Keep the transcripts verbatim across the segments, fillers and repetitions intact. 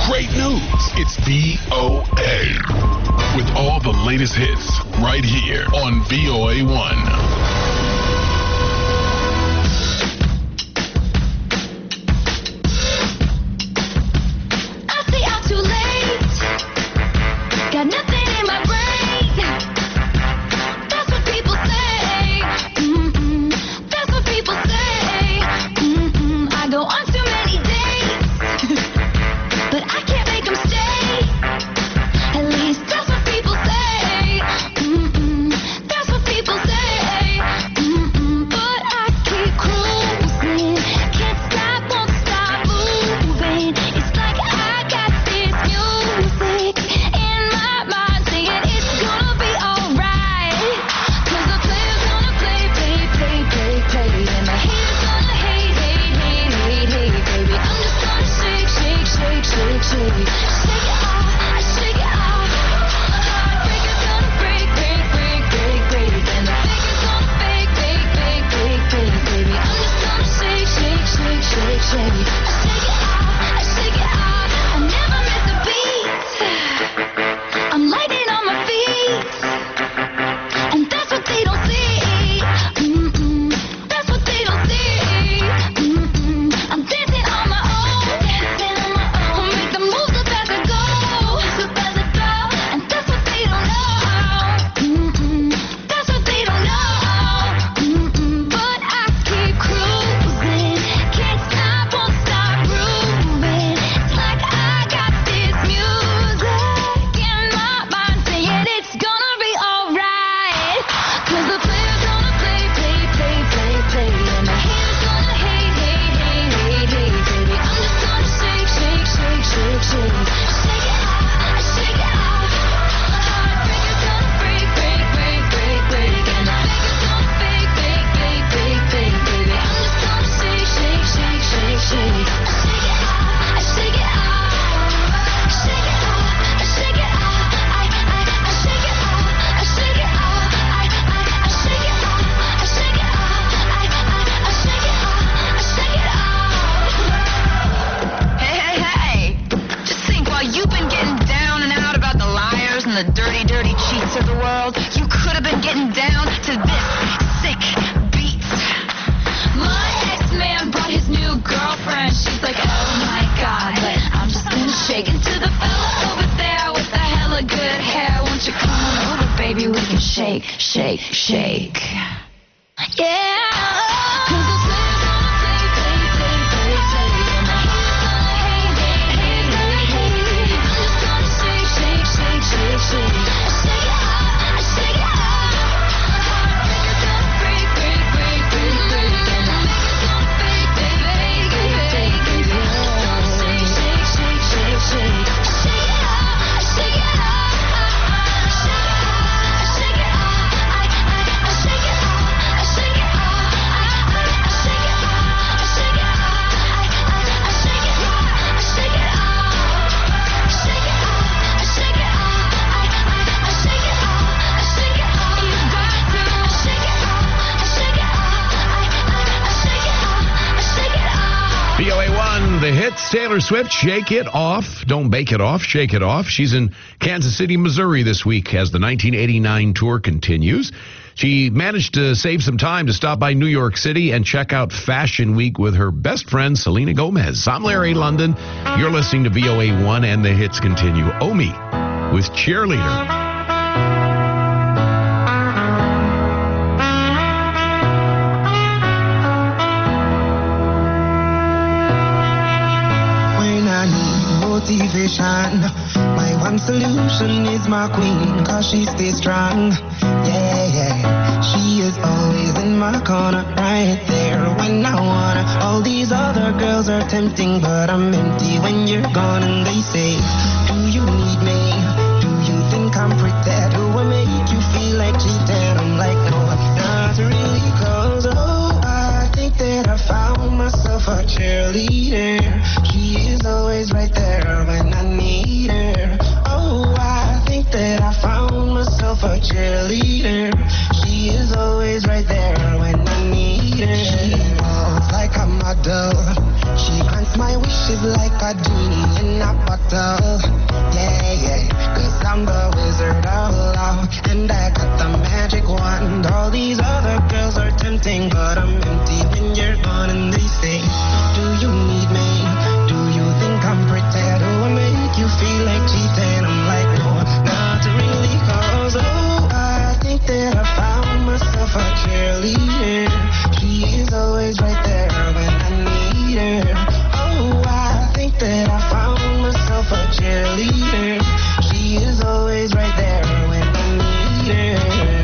great news. It's V O A. With all the latest hits right here on V O A one. Shake, shake, shake. Yeah. The hits, Taylor Swift, Shake It Off. Don't bake it off, shake it off. She's in Kansas City, Missouri this week as the nineteen eighty-nine tour continues. She managed to save some time to stop by New York City and check out Fashion Week with her best friend, Selena Gomez. I'm Larry London. You're listening to V O A one, and the hits continue. Omi with Cheerleader. Motivation. My one solution is my queen, cause she stays strong. Yeah, yeah. She is always in my corner, right there when I wanna. All these other girls are tempting, but I'm empty when you're gone. And they say, do you need me? Do you think I'm pretty? Do I make you feel like cheating? I'm like, no, not really, cause oh, I think that I found myself a cheerleader. She is always right there when I need her. Oh, I think that I found myself a cheerleader. She is always right there when I need her. She walks like a model. She grants my wishes like a genie in in a bottle. Yeah, yeah, cause I'm the wizard of love, and I got the magic wand. All these other girls are tempting, but I'm empty when you're gone. And they say, do you need me? Do you think I'm pretty? Do I make you feel like cheating? I'm like, no, not really, cause oh, I think that I found myself a cheerleader. She is always right there when I need her. Oh, I think that I found myself a cheerleader. She is always right there when I need her.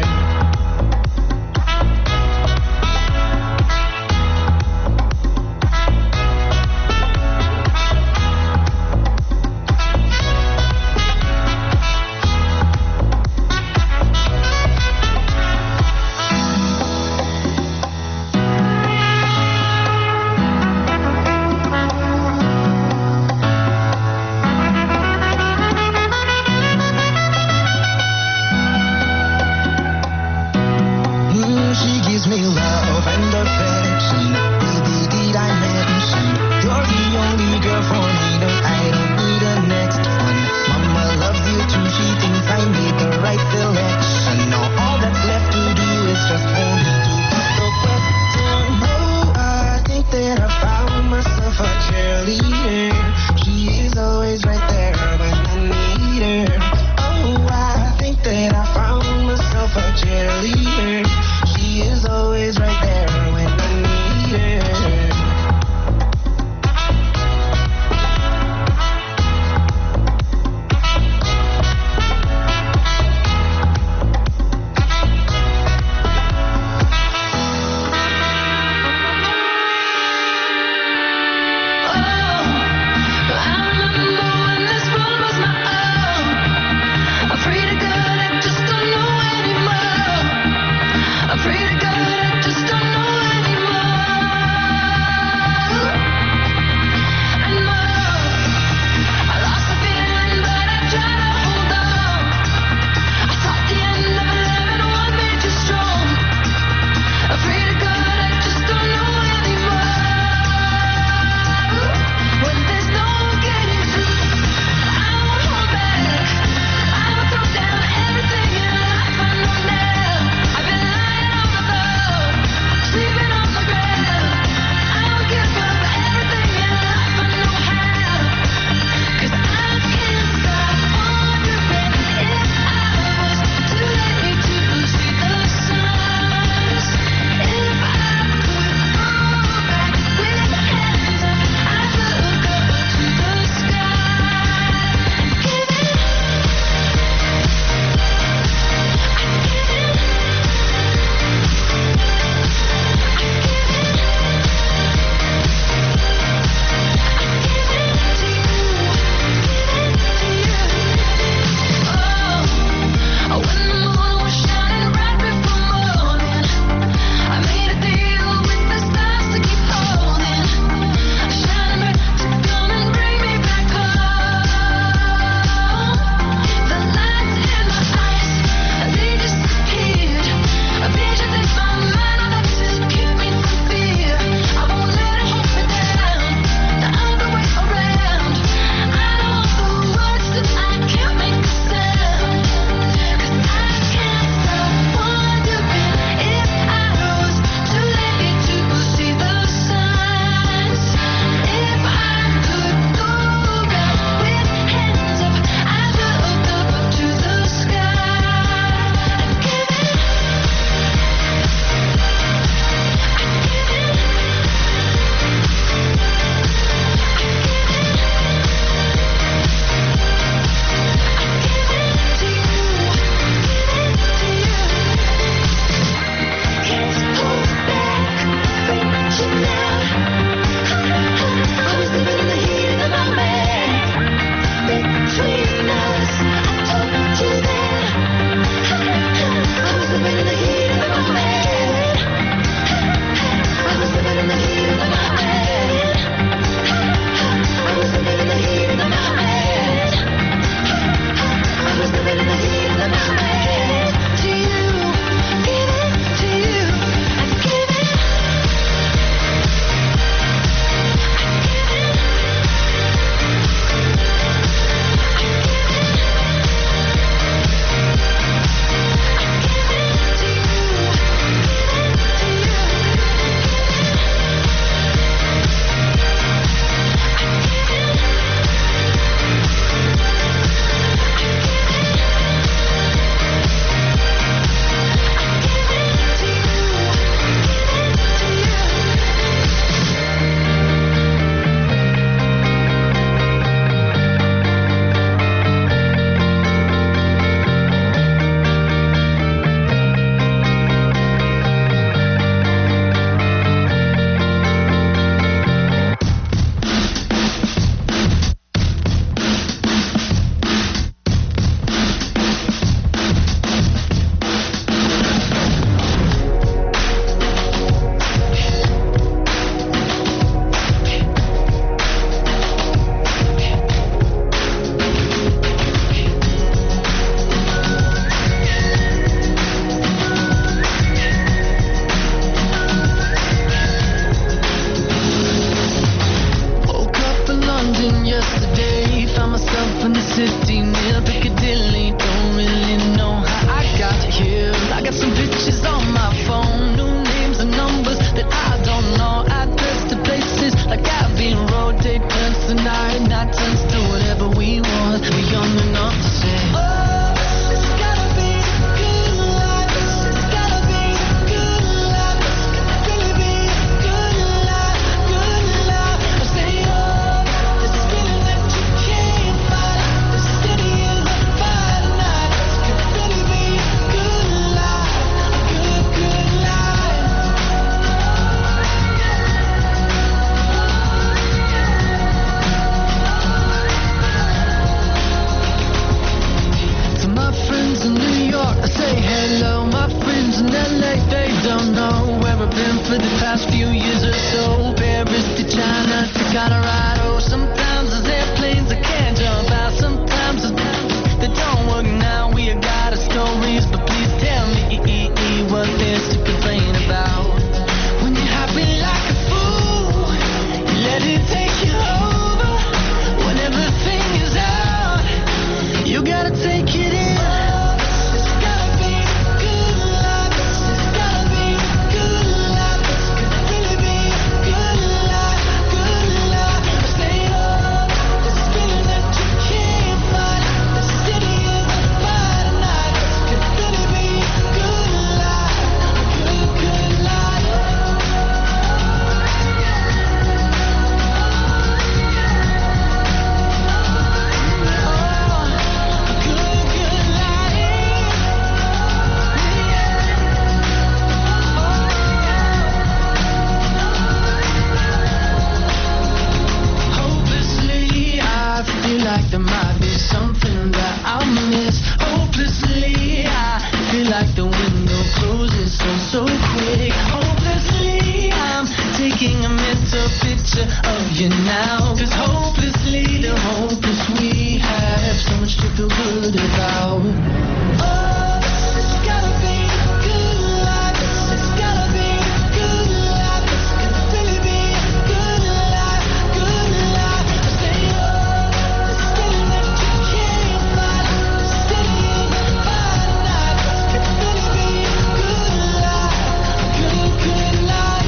there might be something that I'll miss. Hopelessly, I feel like the window closes so, so quick. Hopelessly, I'm taking a mental picture of you now. Cause hopelessly, the hopeless we have so much to feel good about. Oh, it's gotta be a good life. It's gotta be a good life. This could really be a good life, good life. I say, oh, this feeling that you can't find. This feeling by night. This could really be a good life, a good, good life.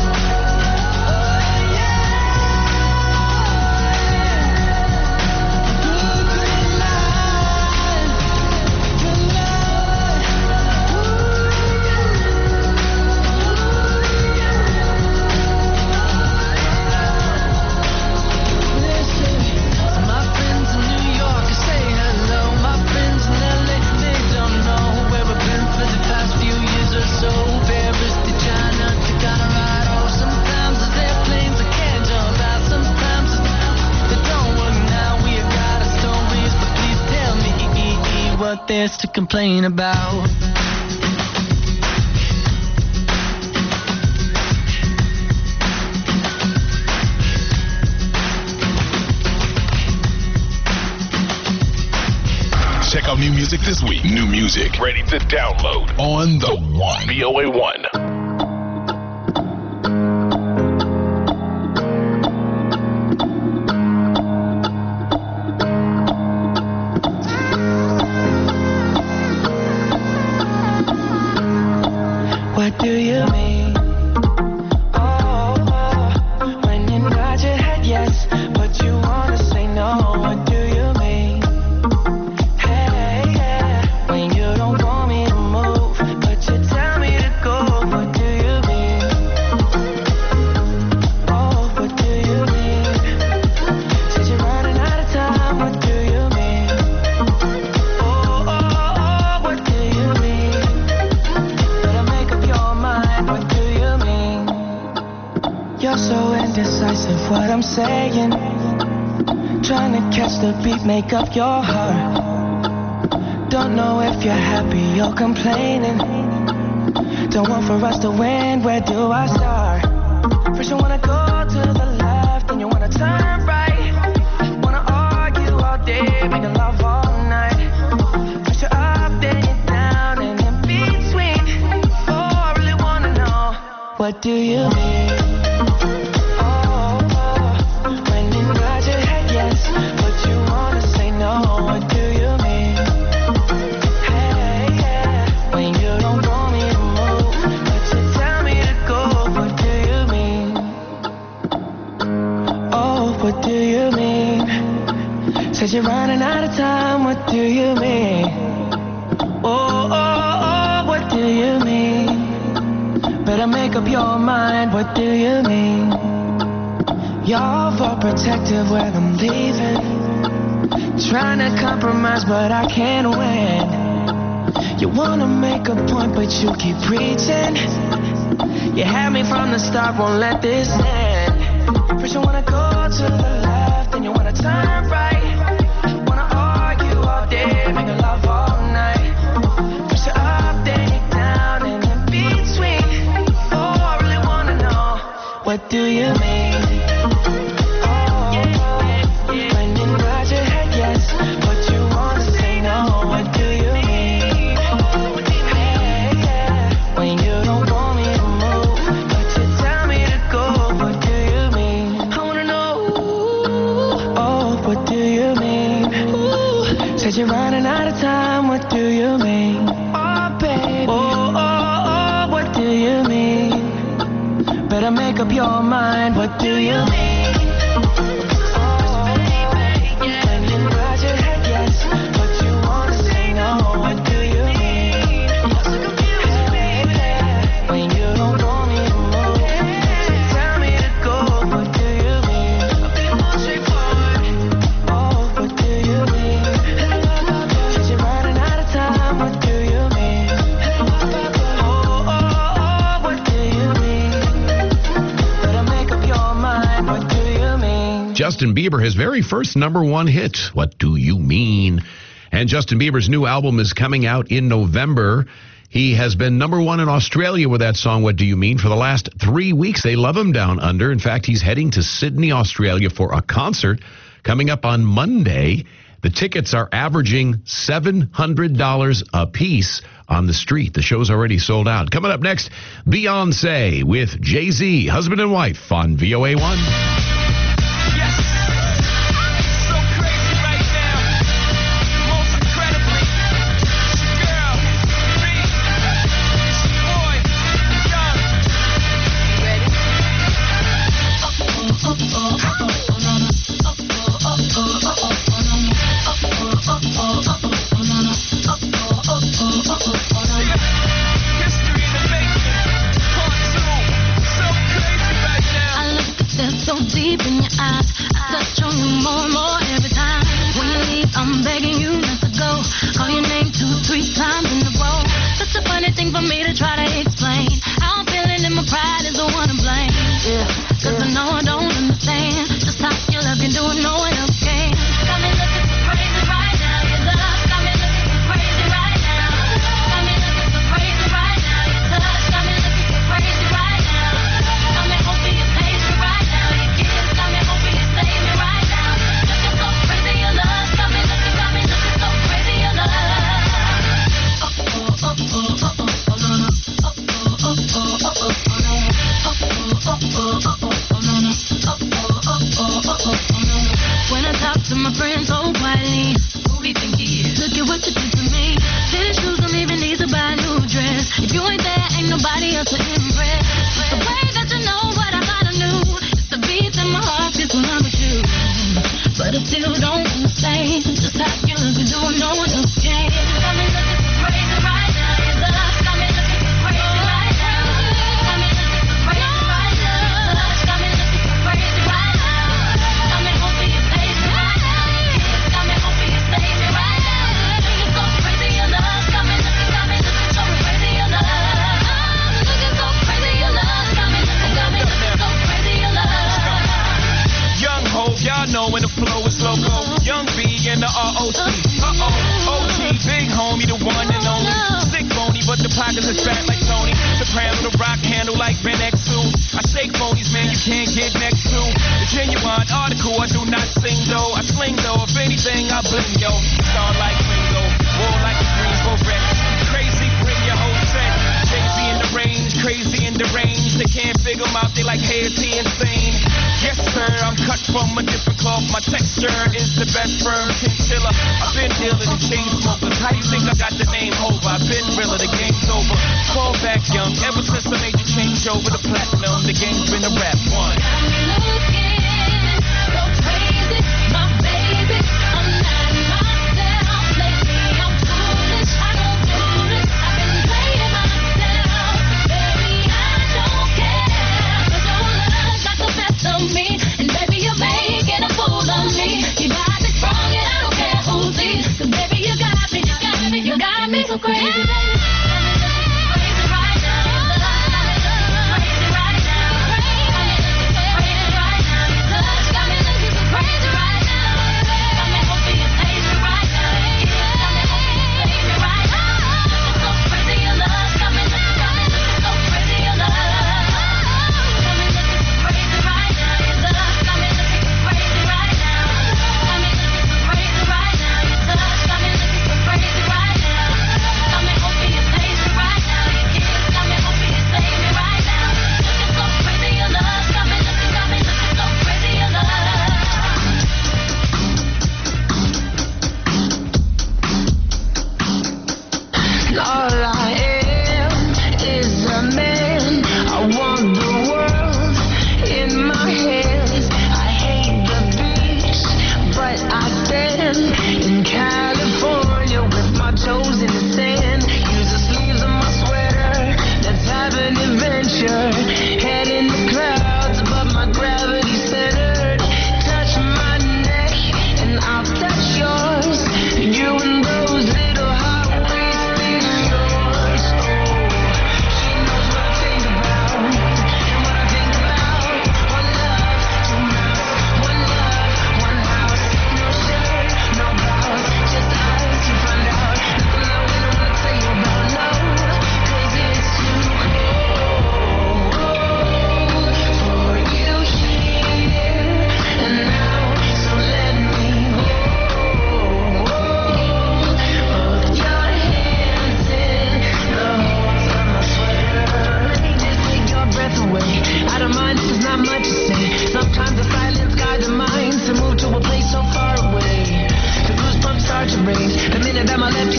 Oh, yeah. Good, good life. Good life. Listen, my friends in New York say hello. My friends in L A, they don't know where we've been for the past few years or so. Paris to China to Colorado. Sometimes there's airplanes I can't jump out. Sometimes they don't work now. We got our stories, but please tell me what there's to complain about. Check out new music this week. New music ready to download on the One. V O A one. What do you mean? Oh, oh, when you nod your head yes, but you wanna say no. What do you mean? Hey, yeah, when you don't want me to move, but you tell me to go. What do you mean? Oh, what do you mean? Said you're running out of time. What do you mean? Oh, oh, oh, what do you mean? Better make up your mind. What do you mean? You're so indecisive. What I'm saying, trying to catch the beat, make up your heart. Don't know if you're happy or complaining. Don't want for us to win. Where do I start? First you wanna go to the left, then you wanna turn right. Wanna argue all day, making love all night. First you're up, then you're down, and in between. Oh, I really wanna know, what do you mean? Oh, oh, when you nod your head yes, but you wanna say no. What do you mean? Hey, yeah, when you don't want me to move, but you tell me to go. What do you mean? Oh, what do you mean? Said you're running out of time. What do you mean? Oh, oh, oh, what do you mean? Better make up your mind. What do you mean? You're overprotective when I'm leaving. Trying to compromise, but I can't win. You wanna make a point, but you keep preaching. You had me from the start, won't let this end. First you wanna go to the left, then you wanna turn right. Wanna argue all day, making love all night. First you're up, then you're down, and in between. Oh, I really wanna know, what do you mean? Oh, when you nod your head yes, but you wanna say no. What do you mean? Hey, yeah, when you don't want me to move, but you tell me to go. What do you mean? I wanna know. Oh, what do you mean? Said you're running out of time. What do you mean? Oh, baby. Oh, oh, oh, what do you mean? Better make up your mind. What do you mean? Oh, when you nod your head yes, but you wanna say no. What do you mean? Hey, yeah, when you don't want me to move, but you tell me to go. What do you mean? I'll be more straightforward. Oh, what do you mean? Said you're running out of time. What do you mean? Oh, oh, oh, what do you mean? Better make up your mind. What Justin Bieber, his very first number one hit, What Do You Mean? And Justin Bieber's new album is coming out in November. He has been number one in Australia with that song, What Do You Mean? For the last three weeks. They love him down under. In fact, he's heading to Sydney, Australia for a concert coming up on Monday. The tickets are averaging seven hundred dollars a piece on the street. The show's already sold out. Coming up next, Beyonce with Jay-Z, husband and wife on V O A one.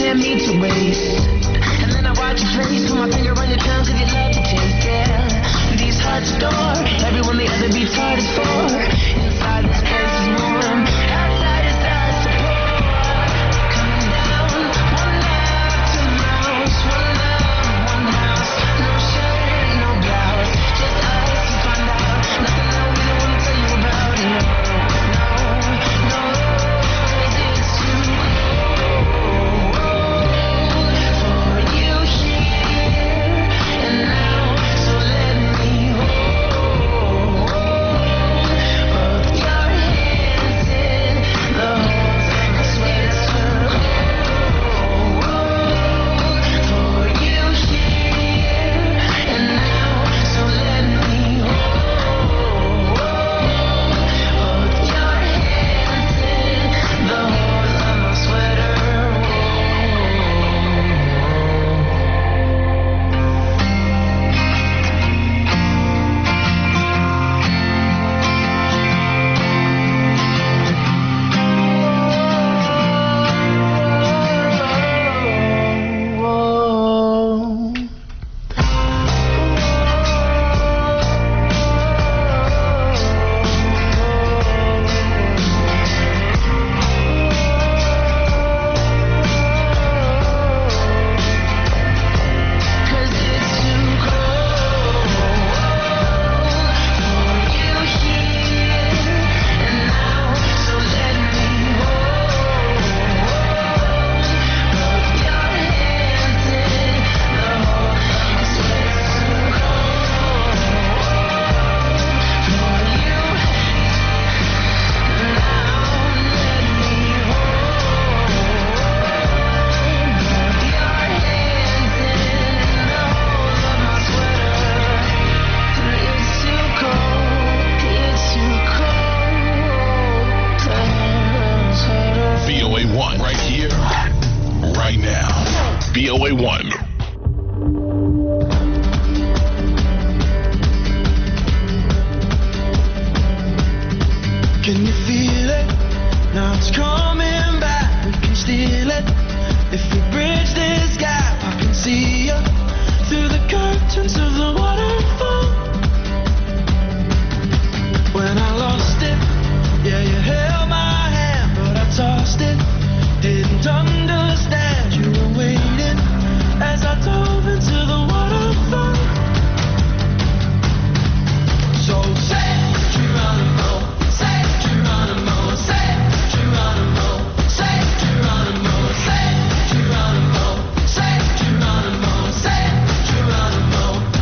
dare me to waste. And then I watch your face, put my finger on your tongue, cause you love to taste it. Through these hearts adore, everyone the other beats hard is for. Inside this place is warm, outside is dust to pour. Coming down, one love, two mouths, one love, one house. No shirt, no blouse, just us to find out. Nothing that we don't wanna tell you about, no, no, no. Cause it's too cold for you here and now, so let me hold both your hands in the holes of my sweater. For you here and now, so let me hold both your hands in the holes of my sweater. Cause it's too cold for you here and now, so let me hold both your hands in the hole of my sweater. Too cold for you now, let me hold both your hands in the hole of my sweater. It's too cold, it's too cold to handle sweater. V O A one, right here, right now. V O A one. Can you feel it? Now it's coming back. We can steal it. If we bridge this gap, I can see you through the curtains of the waterfall. When I lost it, yeah, you held my hand, but I tossed it. Didn't understand you were waiting as I dove into the waterfall. So say Geronimo, say Geronimo, say Geronimo, say Geronimo, say Geronimo, say Geronimo, say Geronimo.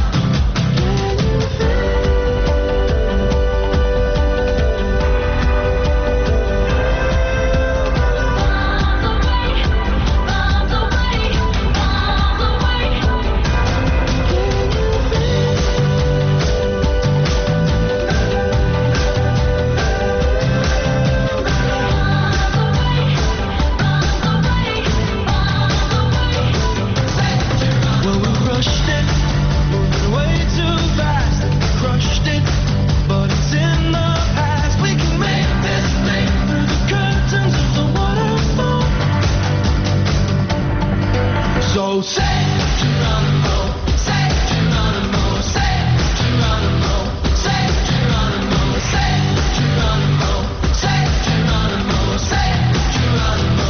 Well, we rushed it, moving way too fast, and we crushed it, but it's in the past. We can make this leap through the curtains of the waterfall. So say Geronimo, say Geronimo, say Geronimo, say Geronimo, say Geronimo, say Geronimo, say Geronimo.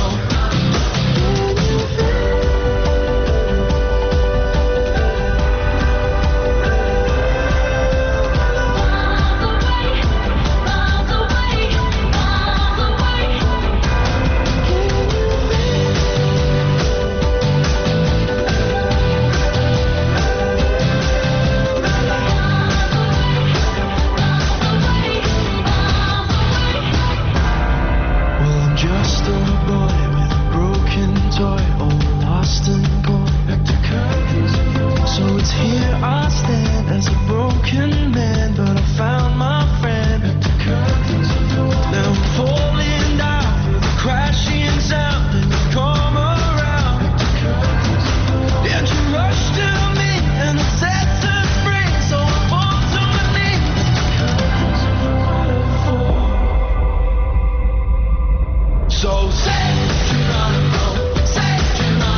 Well, I'm just a boy with a broken toy, all lost and gone. So it's here I stand as a broken man, but I found my friend. Now I'm falling down with a crashing sound, and you come around, and you rush to me, and it sets us free. So I fall to my knees. So say Geronimo, say Geronimo.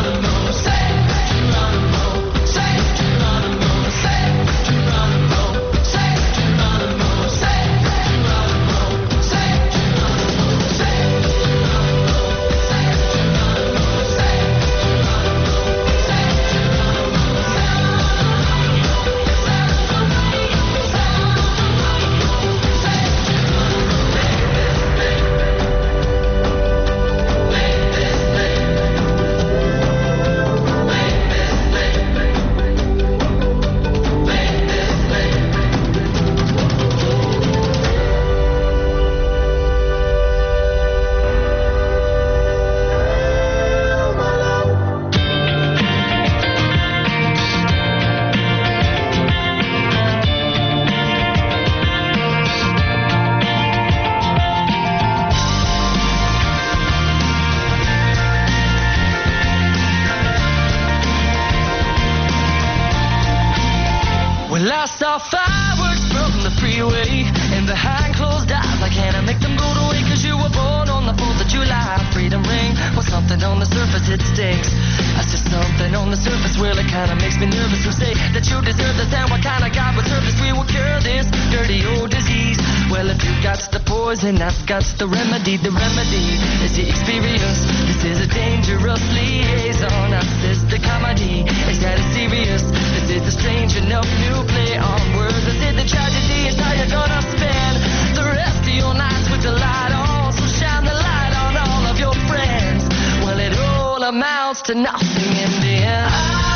surface it stinks. I see something on the surface, well it kinda makes me nervous. Who say that you deserve this and what kind of God would serve this? We will cure this dirty old disease. Well, if you got the poison, I've got the remedy. The remedy is the experience. This is a dangerous liaison. I says the comedy is that it's serious. This is a strange enough new play on words. This is the tragedy is how you're gonna spend the rest of your nights with the light on. So shine the light on all of your friends. Well, it all amounts to nothing in the end.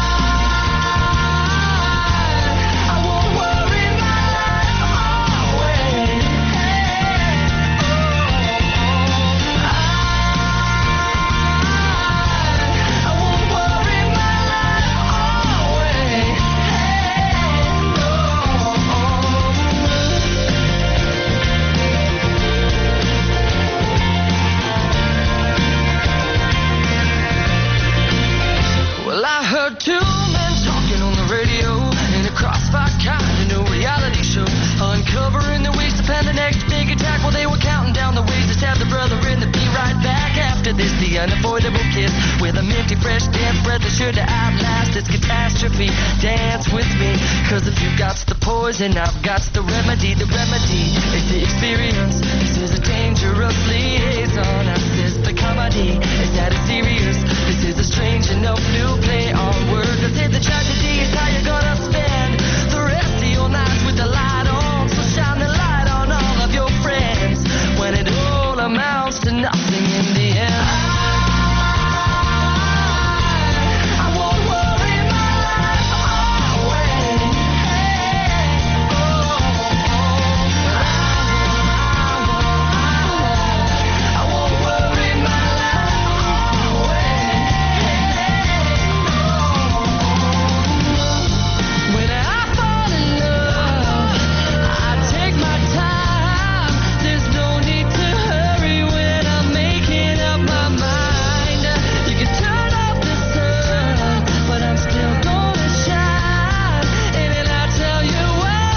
Two men talking on the radio in a crossfire kind of new reality show, uncovering the ways to plan the next big attack. While they were counting down the ways to stab the brother in the be right back after this. The unavoidable kiss with a minty fresh dance breath is sure to outlast its catastrophe. Dance with me, cause if you've got the poison, I've got the remedy. The remedy is the experience. This is a dangerous liaison. I says the comedy is that it's serious. This is a strange enough new play on words. I said the tragedy is how you're gonna spend the rest of your nights with the light on. So shine the light on all of your friends when it all amounts to nothing in the end. I won't worry my life away. Oh, I won't worry my life away. When I fall in love, I take my time. There's no need to hurry when I'm making up my mind. You can turn off the sun, but I'm still gonna shine. And then I'll tell you why.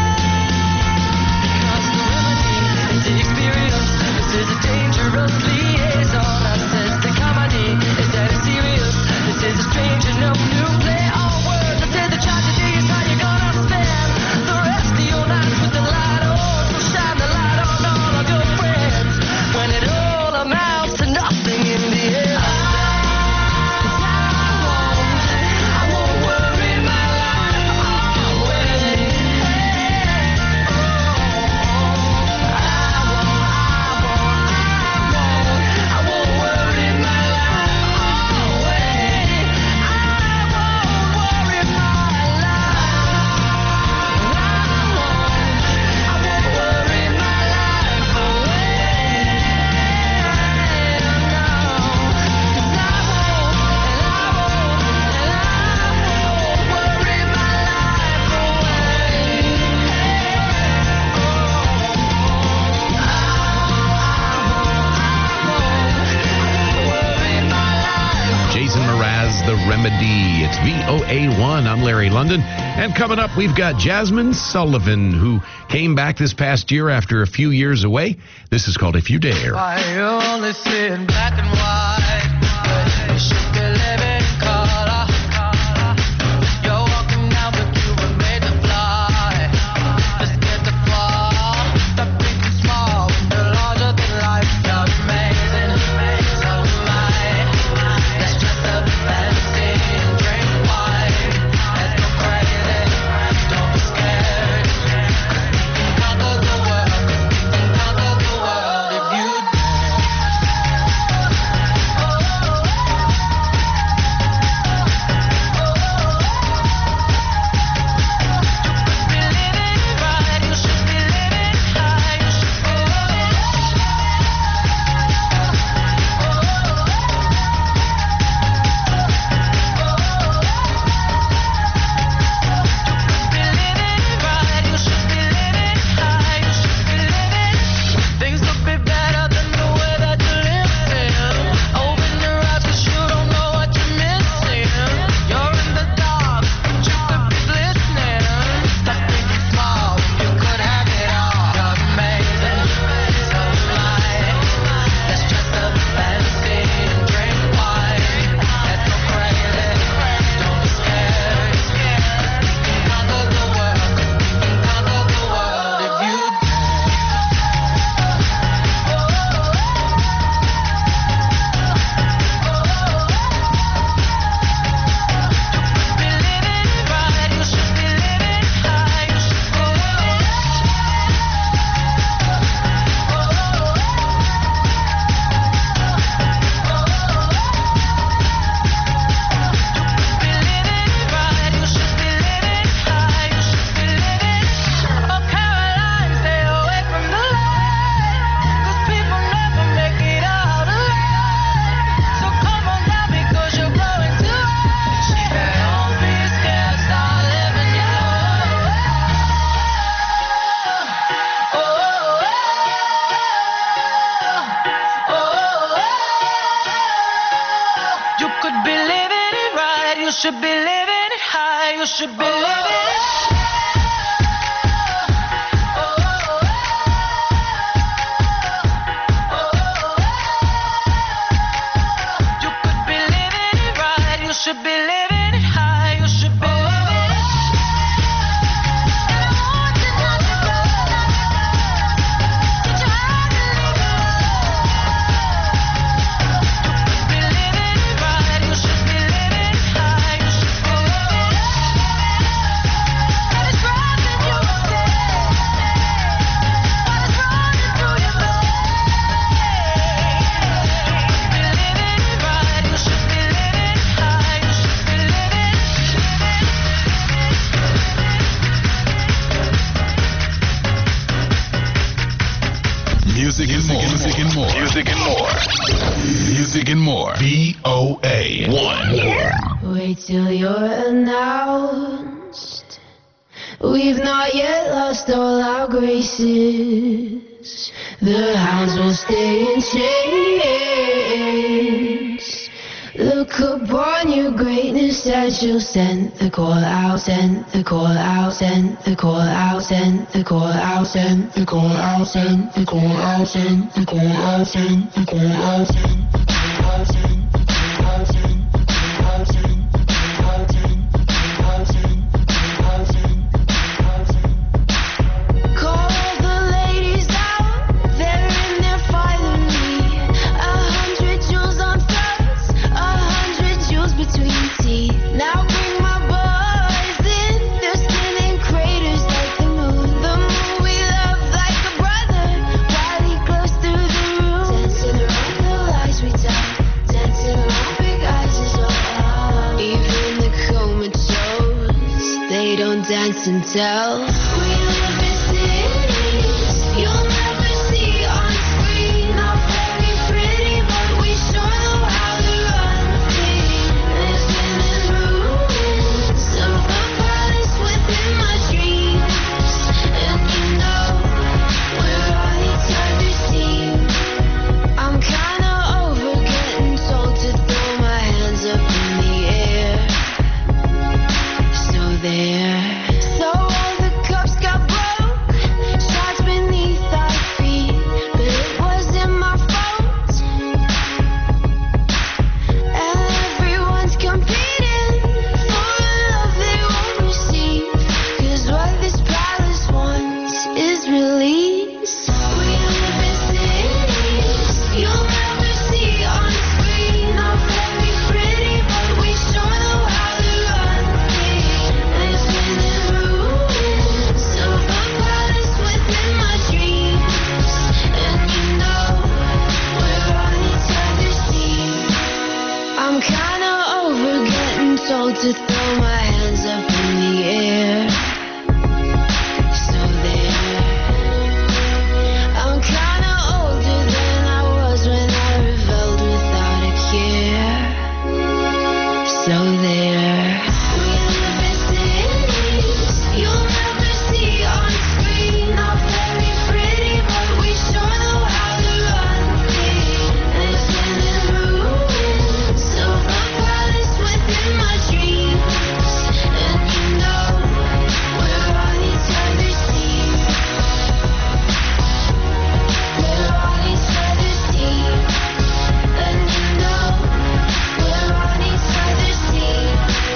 Cause the remedy is the experience. This is a dangerous liaison. I says the comedy is that it's serious. This is a strange enough new play on words. I say the tragedy is how you're gonna spend the rest of your nights with the light on. So shine the light on all of your friends when it all amounts to nothing in the end. 'Cause I won't, I won't worry my life away. Oh, I won't, I won't, I won't, I won't worry my life away. I won't worry my life. I won't, I won't worry my life away. No, 'cause I won't, and I won't, and I won't worry my life away. Jason Mraz, The Remedy. It's V O A one. I'm Larry London. And coming up, we've got Jasmine Sullivan, who came back this past year after a few years away. This is called If You Dare. I only see in black and white, but you should be living in color. You're walking now, but you were made to fly. Just get the fall, the big and small, the larger than life. You're amazing, so am I. Let's dress up fancy and drink wine. Let's go crazy, don't be scared. You can conquer the world, you can conquer the world if you dare. should be living it high. You should be living it. You could be living it right. You should be living it high. You should be living it. And I want you not to go. But you have to leave it alone. You could be living it right. You should be living it high. You should be living it. And it's right that you would say what is running through your veins. You could be living it right. You should be living it high. You should be living it. Music and more. Music and more. Music and more. Music and more. V O A one. Wait till you're announced. We've not yet lost all our graces. The hounds will stay in chains. Look upon your greatness as you'll send the call out, send the call out, send the call out, send the call out, send the call out, send the call out, send the call out, send the call out, send the call out, send the call out, send the call out, send the call out, send the call out, send the call out, send the call out, send. Call the ladies out, they're in there finally. A hundred jewels on throats, a hundred jewels between teeth. Now bring my boys in, their skin in craters like the moon. The moon we love like a brother, while he glows through the room. Dancing around the lies we tell, dancing around big eyes is all. Even the comatose, they don't dance and tell. We live in cities you'll never see on screen. Not very pretty, but we sure know how to run things. Living in ruins of the palace within my dreams. And you know we're on each other's team. I'm kinda over getting told to throw my hands up in the air. So there. So all the cups got broke, shots beneath our feet, but it wasn't my fault. And everyone's competing for a love they won't receive, 'cause what this palace wants is release. We live in cities you'll never see on screen. Not very pretty, but we sure know how to run things. Living in ruins of the palace within my dreams. And you know we're on each other's team. I'm kinda over getting told to throw my hands up in the air. So there. I'm kinda older than I was when I rebelled without a care. So there. We live in cities you'll never see on screen. Not very pretty, but we sure know how to run things. Living in ruins of the palace within my dreams. And you know we're on each other's team. We're on each other's team. And you know we're on each other's team.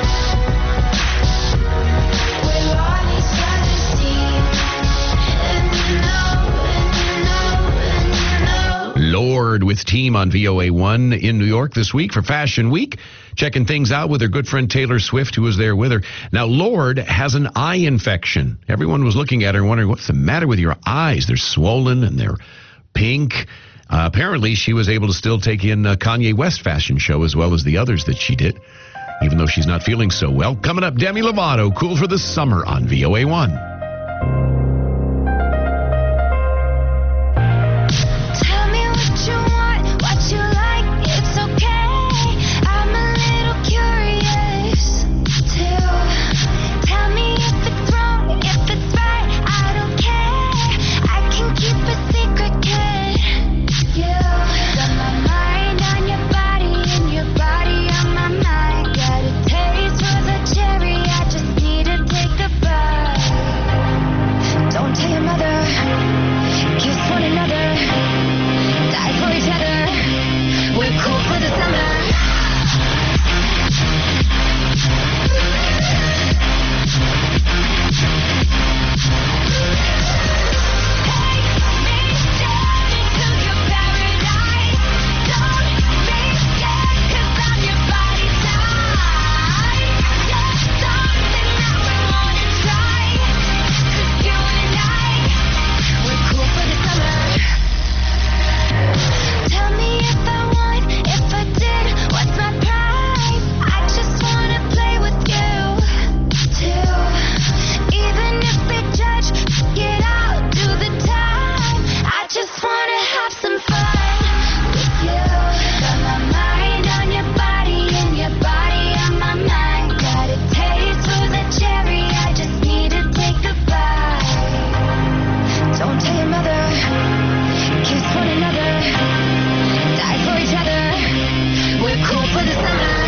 We're on each other's team. And you know, and you know, and you know. Lord with Team on V O A one in New York this week for Fashion Week. Checking things out with her good friend Taylor Swift, who was there with her. Now, Lord has an eye infection. Everyone was looking at her and wondering, what's the matter with your eyes? They're swollen and they're pink. Uh, apparently, she was able to still take in uh, Kanye West fashion show as well as the others that she did, even though she's not feeling so well. Coming up, Demi Lovato, Cool for the Summer on V O A one. Tell me what you want, what you like, it's okay. I'm a little curious too. Tell me if it's wrong, if it's right, I don't care. I can keep a secret, kid. You got my mind on your body and your body on my mind. Got a taste for the summer.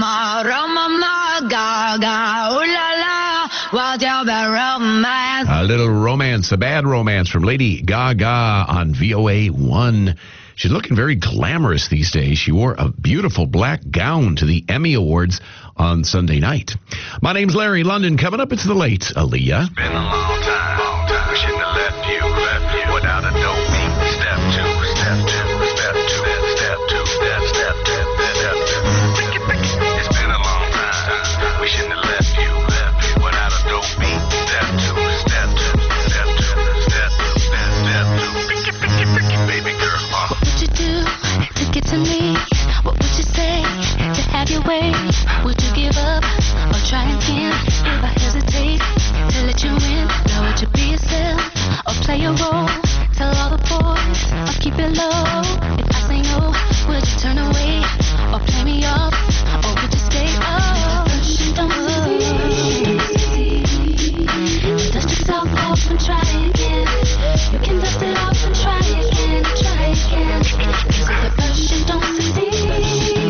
ma, ma, ga, ga, ooh la la, what's your bad romance? A little romance, a bad romance from Lady Gaga on V O A one. She's looking very glamorous these days. She wore a beautiful black gown to the Emmy Awards on Sunday night. My name's Larry London. Coming up, it's the late Aaliyah. Been a long time, long time. We shouldn't have left you, left you without a dope beat. Step two, step two, step two, step two, step, step, step, step, step. It's been a long time. We shouldn't have left you, left you without a dope beat. Step two, step two, step two, step, step, step two. Baby girl, uh. What would you do to get to me? What would you say to have your way? Would you give up or try again? If I hesitate to let you in, now would you be yourself or play a role? Tell all the boys or keep it low. If I say no, would you turn away or play me off? Or would you stay? Oh, don't succeed. Dust yourself off and try again. You can dust it off and try again, try again. Cause if at first you don't succeed,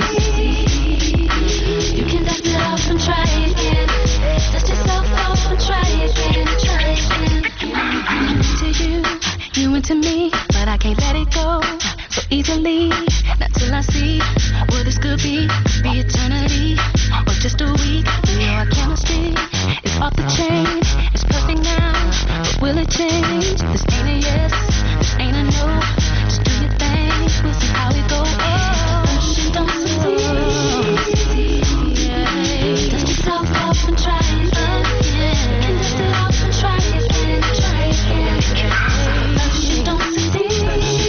you can dust it off and try again. Dust yourself off and try again, try again. To you, you into me, but I can't let it go so easily. Not till I see what this could be. Could be eternity or just a week. You know our chemistry is off the chain. It's perfect now, but will it change? This ain't a yes, this ain't a no. Just do your thing, we'll see how it goes. Oh, don't succeed. Yeah. Dust yourself off and try again. Yeah. And dust it off and try again, try again. Yeah. Don't succeed.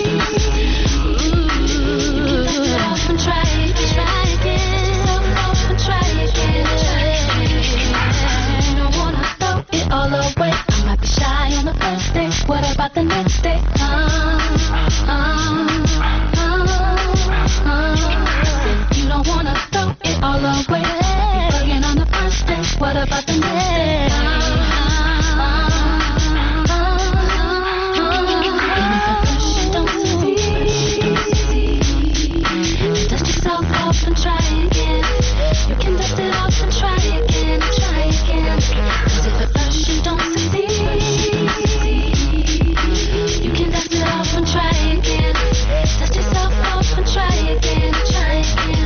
Ooh. You can dust it off and try again, try again. Dust yourself off and try again, try again. You don't wanna throw it all away. I might be shy on the first day. What about the next day? Uh, uh, uh, uh. You don't wanna throw it all away. Bugging on the first day. What about the next day? Uh, uh, uh, uh. And if at first you don't succeed, dust yourself off and try again. You can dust it off and try again, try again. Cause if at first you don't succeed, you can dust it off and try again. Dust yourself off and try again, try again.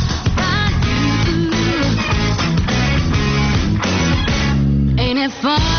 Fun.